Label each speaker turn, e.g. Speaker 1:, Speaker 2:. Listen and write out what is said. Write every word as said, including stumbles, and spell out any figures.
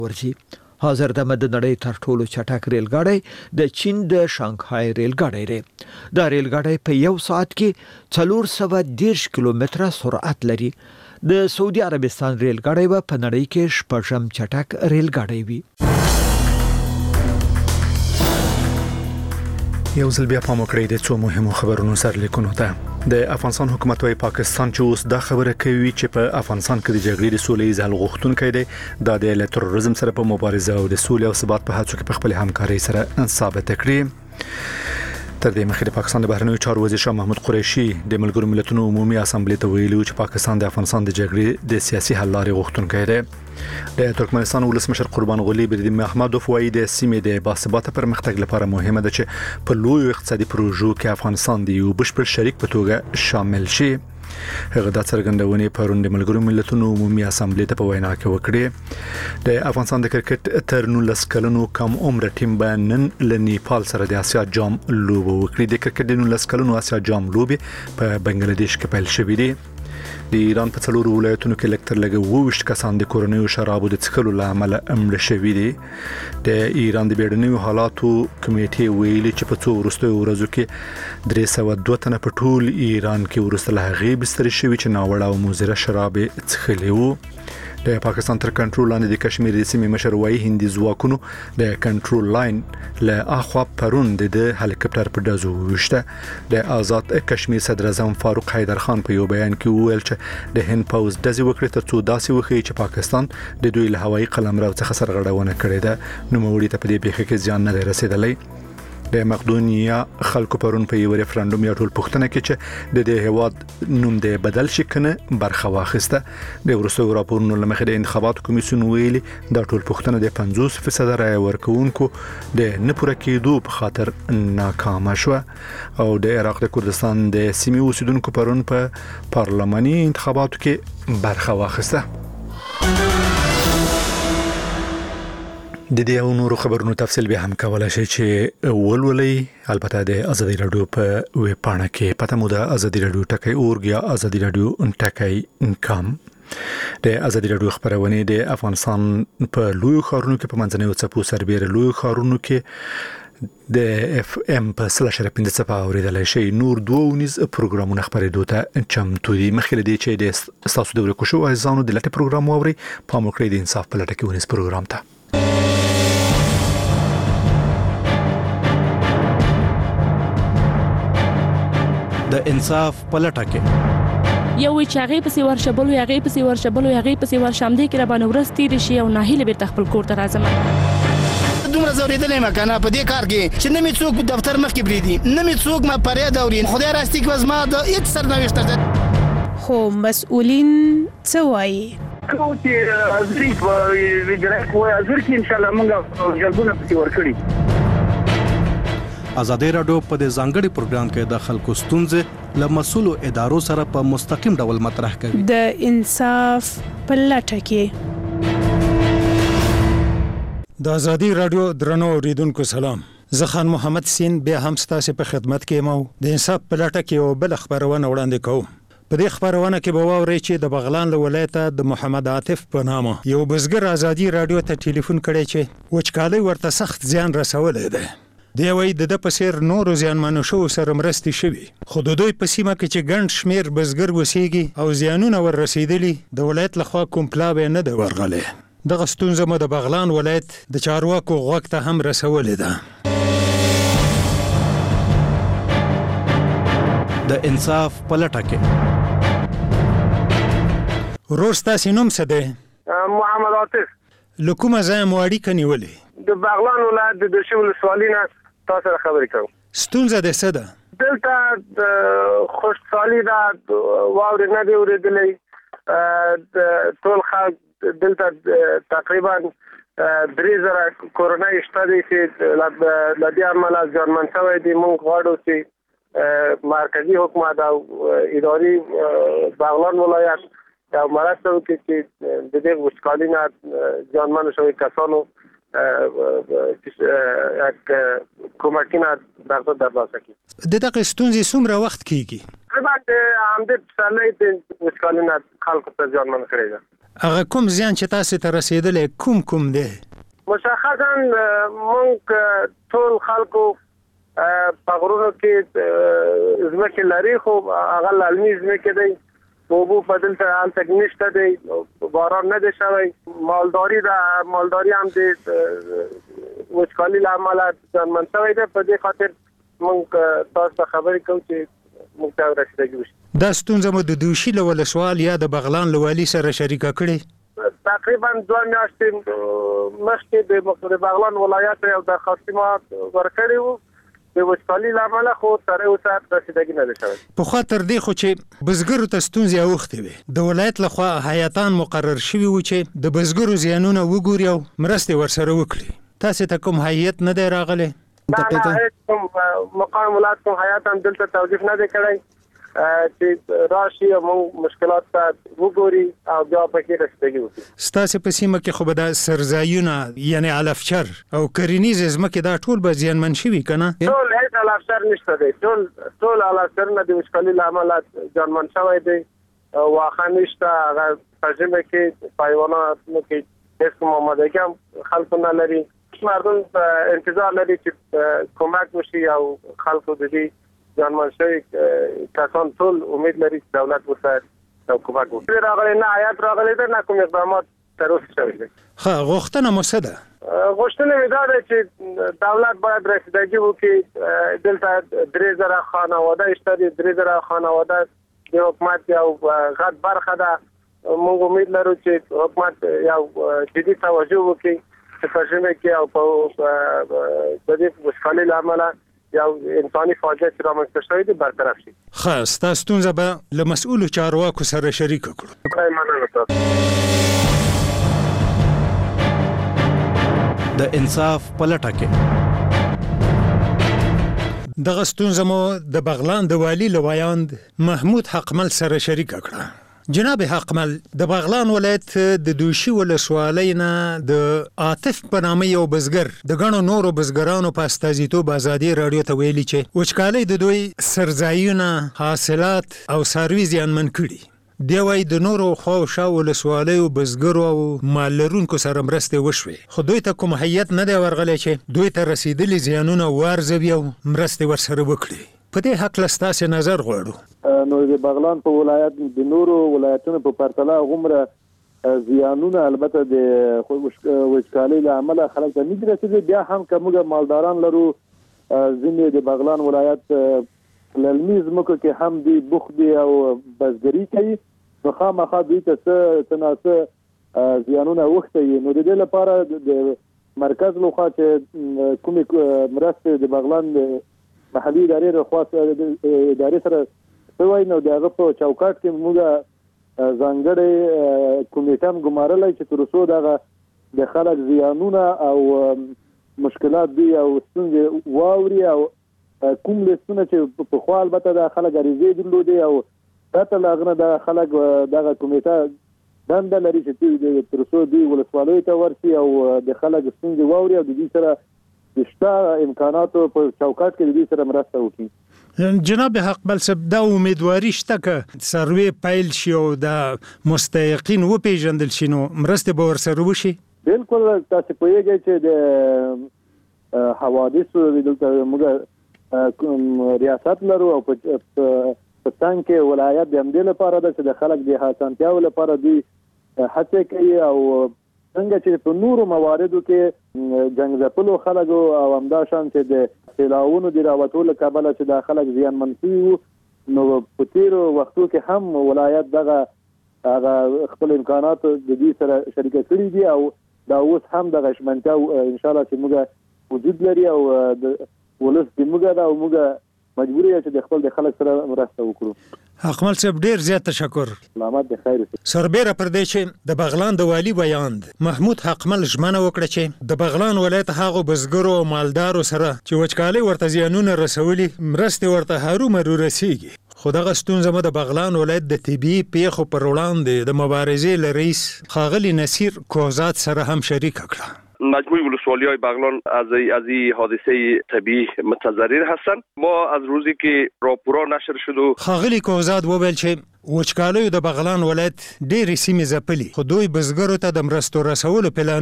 Speaker 1: ورځي. حاضر دمه د نړۍ تر ټولو چټک ریل ګاډی د چین د شانګهای ریل ګاډی دی. دا ریل ګاډی په یو ساعت کې څلور سوه دېرش کیلومتره سرعت لري. د سعودي عربستان ریل ګاډی به په نړۍ کې شپږم چټک ریل ګاډی وي.
Speaker 2: یو ځل بیا پام وکړئ د څو مهمو خبرونو سرلیکونو ته. د افغانستان حکومت وايي پاکستان چې اوس دا خبره کوي چې په افغانستان کې د جګړې د سولې ځل غوښتونکي دی دا د تروریزم سره په مبارزه او د سولې او ثبات په هڅو کې په خپل همکاري سره ثابت کړي. تر دې مخکې د پاکستان د بهرنیو چارو وزیر شاه محمود قریشي د ملګرو ملتونو عمومي اسامبلې ته ویلي چې پاکستان د افغانستان د جګړې د سیاسي حل لارې غوښتونکی دی. د ترکمنستان ولسمشر قربان غلي بردیم محمدوف وايي د سیمې د باثباته پرمختګ لپاره مهمه ده چې په لوی اقتصادي پروژو کې افغانستان د یو بشپړ شریک په توګه شامل شي. هغه د څرګندونې پرون د ملګرو ملتونو عمومي اسامبلې ته په وینا کې وکړه. د افغانستان د کرکټ تر نولس کلونو کم عمر ټیم به نن له نیپال سره د اسیا جام لوبه وکړي. د کرکټ د نولس کلونو اسیا جام لوبه په بنگلاديش کې پیل شوې ده. د ایران په څلورو ولایتونو کې لکټر لګ ووشت کسان د کورونیو شرابو د څښلو لامل امړ شوي دي. د ایران د بیړنیو حالاتو کمیټې ویلي چې په څو وروستیو ورځو کې درې سوه دوه تنه په ټول ایران کې ورسته له هغې بسترې شوي چې ناوړه او مضره شراب څښلي وو. د پاکستان تر کنټرول لاندې د کشمیر د سیمې مشر وايي هندي ځواکونو د کنټرول لاین له اخوا پرون د هلیکاپټر په ډزو وشته. د آزاد کشمیر صدر اعظم فاروق حیدر خان په یو بیان کې وویل چې د هند پوز ډزې وکړي ترڅو داسې وښيي چې پاکستان د دوی له هوایي قلمرو څخه سرغړونه کړې ده. نو موړي ته په دې پیښه کې ځان نه رسیدلی. د مقدونیا خلکو پرون په یو ریفرندوم یا ټول پښتنه کې چې د دې هواد نوم د بدل شي کنه برخه واخیسته. د ورسره راپورونو لمخې د انتخاباتو کمیسیون ویلي دا ټول پښتنه د پنځوس فیصد رای ورکوونکو د نه پوره کېدو په خاطر ناکام شو. او د عراق د کردستان د سیمې اوسیدونکو پرون په پارلماني انتخاباتو کې برخه واخیسته. د دې او نورو خبرونو تفصیل به هم کولای شي چې ولولې. البته د ازادي رادیو په ویب پاڼه کې پته مو ده ازادي رادیو ټکی اورګ یا ازادي رادیو ټکی کام. د ازادي رادیو خبرونه د افغانستان په لوی خارونو کې په منځنیو څپو سربېره لوی خارونو کې د اف ام په سلاشر پنځه صفه اوریدل شي. نور دوه ونیز پروګرامونه خبرېدو ته چمتو دي. مخکې دې چې د تاسو د ورکو عزیزانو د لټه پروګرام اوري په مکرې د انصاف په لټه کې ونیز پروګرام ته
Speaker 3: د انصاف پلټه کې
Speaker 4: یو وی چاغي پسې ورشبل یو هغه پسې ورشبل یو هغه پسې ورشم دې کې را باندې ورستې شي او ناهیله به خپل کور ته راځم.
Speaker 5: دومره زوریدلې مکانه په دې کار کې چې نه می څوک دفتر مخ کې بریدي نه می څوک ما پرې دوري خدای راستي کې وزما د هیڅ سرنوشت ده.
Speaker 6: خو مسؤلین څه وایي؟
Speaker 7: کوم چې ازري په ویجرای کوی ازر کې ان شاء الله موږ جلبونه پسې ورکړي.
Speaker 3: ازادي رادیو په دې ځانګړي پروګرام کې د خلکو ستونزې له مسؤلو ادارو سره په مستقیم ډول مطرح کوي.
Speaker 6: د انصاف پلټه کې
Speaker 8: د ازادي رادیو درنو اوریدونکو سلام. زه خان محمد سین بیا هم ستاسو په خدمت کې مو د انصاف پلټه کې یو بل خبرونه وړاندې کوم. په دې خبرونه کې به واورئ چې د بغلان له ولایته د محمد عاطف په نامه یو بزګر ازادي رادیو ته ټلیفون کړی چې وچکالي ورته سخت زیان رسولې ده. دی وایي د د پسیر نورو زیانمنو شو سره مرستې شوي خو د دوی په سیمه کې چې ګڼ شمیر بزګر اوسېږي او زیانونه ور رسېدلي د ولایت لخوا کوم پلاوی نه دی ورغلی. دغه ستونزه مو د بغلان ولایت د چارواکو غوږ ته هم رسولې ده.
Speaker 3: د انصاف پلټه کې
Speaker 8: ورور ستاسې نوم څه دی؟
Speaker 7: محمد عاطف.
Speaker 8: له کومه ځایه مو اړیکه نیولې؟
Speaker 7: د بغلان ولایت د دوشي ولسوالۍ نه تاسو سره خبرې کوم.
Speaker 8: ستونزه دې څه ده؟
Speaker 7: دلته د خوشحالي ده واورې نه دی اورېدلی. ټول خلک دلته تقریبا درې زره کورنۍ شته دي چې له دې امله زیانمن شوی دي. موږ غواړو چې مرکزي حکومت او اداري بغلان ولایت یو مرسته وکړي چې د دې وچکالۍ نه زیانمن شوي کسانو یک کمکینه دغه ترلاسه کړي.
Speaker 8: د دغه ستونزې څومره وخت کیږي؟
Speaker 7: تقریبا د همدې پسرلي د وچکالۍ خلکو ته زیانمن کړی ده.
Speaker 8: هغه کوم زیان چې تاسو ته رسیدلی کوم کوم دی؟
Speaker 7: مشخصا موږ ټول خلکو په غرونو کې ځمکې لري خو هغه للمي ځمکې دی، اوبو په دلته هلته نشته دی، باران نه دی شوی، مالداري ده، مالداري هم د وچکالۍ له امله زیانمن شوی دی. په دې خاطر موږ تاسو ته خبرې کوو چې موږ ته رسیدګي وشي.
Speaker 8: دا ستونزه مو د دوشي له ولسوال یا د بغلان له والي سره شریکه کړې؟
Speaker 7: تقریبا دوه میاشتې مخکې د بغلان ولایت یو درخواستي ما ورکړی و د وچکالۍ له امله، خو تر اوسه رسیدګي نه ده شوې.
Speaker 8: پخوا تر دې خو چې بزګرو ته ستونزې اوښتې وې، د ولایت لخوا هیاتان مقرر شوي وو چې د بزګرو زیانونه وګوري او مرستې ورسره وکړي. تاسې ته کوم هیات نه دی راغلی؟
Speaker 7: نه نه، هیڅ کوم مقام ولایت کوم هیات هم دلته توجیه نه دی کړی چې راشي او موږ مشکلات ته وګوري او بیا پکې رسیدګي وکړي.
Speaker 8: ستاسې په سیمه کې خو به دا سرځایونه یعنې علفچر او کرنیزې ځمکې دا ټول به زیانمن شوي که نه؟
Speaker 7: ټول هیڅ علفچر نشته دی، ټول ټول علفچرونه د وچکالۍ له امله زیانمن شوی دی. واښه نشته، هغه په ژمي کې په حیواناتو کې هېڅ کوم آمادګي هم خلکو نه لري. مردم انتظار لري چې کمک وشي او خلکو د دې زیانمن شوي کسان ټول امید لري چې دولت ورسره کمک وکړي. راغلی نه هیات راغلی دی، نه کوم اقدامات تر اوسه شوي دي.
Speaker 8: ښه، غوښتنه مو څه ده؟
Speaker 7: غوښتنه مې دا ده چې دولت باید رسیدګي وکړي. دلته درې زره خانواده شته دي، درې زره خانواده د حکومت یو غټ برخه ده. موږ امید لرو چې حکومت یو جدي توجه وکړي چې په ژمي کې او په دې وچکالۍ له امله یو انساني فاجعه چې رامنځته شوې ده برطرف شي.
Speaker 8: ښه، ستا ستونزه به له مسؤلو چارواکو سره شریکه کړو.
Speaker 7: مننه تاسو.
Speaker 3: د انصاف په لټه کې
Speaker 8: دغه ستونزه مو د بغلان د والي له ویاند محمود حقمل سره شریکه کړه. جناب حقمل، د بغلان ولایت د دوشي ولسوالۍ نه د عاطف په نامه یو بزګر د ګڼو نورو بزګرانو په استازیتوب ازادي راډیو ته ویلي چې وچکالۍ د دوی سرځایونه، حاصلات او څاروي زیانمن کړي. دی وایي د نورو خواوشا ولسوالیو بزګرو او مال لرونکو سره مرستې وشوې، خو دوی ته کوم هیات نه دی ورغلی چې دوی ته رسیدلي زیانونه وارزوي او مرستې ورسره وکړي. په دې هکله ستاسې نظر غواړو.
Speaker 9: نو د بغلان په ولایت د نورو ولایتونو په پرتله غومره زیانونه البته د وچکالۍ له امله خلک ته نه دي رسېدلي. بیا هم که موږ مالداران لرو، ځینې د بغلان ولایت للمي ځمکو کې هم دوی بوخت دي او بزګري کوي، نو خامخا دوی ته څه څه ناڅه زیانونه اوښتي وي. نو د دې لپاره د مرکز لخوا چې کومې مرستې د بغلان محلي ادارې لخوا ادارې سره شوی، نو د هغه په چوکاټ کې موږ ځانګړی کمیټه هم ګمارلی چې تر څو دغه د خلک زیانونه او مشکلات دي او ستونزې واوري او کوم لیستونه چې پخوا البته د خلک عریضې درلودې او پرته له هغه نه د خلک دغه کمیټه دنده لري چې تر څو دوی ولسوالیو ته ورسي او د خلک ستونزې واوري او د دوی سره د شته امکاناتو په چوکاټ کې د دوی سره مرسته وکړي.
Speaker 8: جناب حقمل صاحب، دا امیدواري شته که سروې پیل شي او د مستحقین وپېژندل شي نو مرستې به ورسره وشي؟
Speaker 9: بالکل، تاسو پوهېږئ چې د حوادثو دلته موږ ریاست لرو او په څنګ کې ولایت د همدې لپاره ده چې د خلک د اسانتیاو لپاره دوی هڅې کوي او څنګه چې په نورو مواردو کې جنګ ځپلو خلکو او همداشان چې د سیلاوونو د راوتو له کبله چې د خلک زیانمن شوي وو، نو په تېرو وختو کې هم ولایت دغه هغه خپل امکانات د دوی سره شریکه کړي دي او دا اوس هم دغه ژمنتیا انشاءالله چې موږ وجود لري او د ولس د موږ ده او موږ مجبور یو چې د خپل د خلک سره مرسته وکړو.
Speaker 8: حقمل صاحب، ډیر زیات تشکر.
Speaker 9: سلامت د خیر.
Speaker 8: سربیره پر دې چې د بغلان د والي ویاند محمود حقمل ژمنه وکړه چې د بغلان ولایت هغو بزګرو او مالدارو سره چې وچکالۍ ورته زیانونه رسولي مرستې ورته هرومرو رسیږي. خو دغه ستونزه مو د بغلان ولایت د طبیعي پیښو پر وړاندې د مبارزې له رئیس ښاغلي نصیر کوزات سره هم شریکه کړه.
Speaker 10: مجموع ولسوالی‌های بغلان از از این حادثه طبیعی متضرر هستند. ما از روزی که راپورا نشر شد و
Speaker 8: خاغلی کوزاد وویل چې وچکالیو د بغلان ولایت ډېرې سیمې ځپلي خو دوی بزګرو ته د مرستو رسولو پلان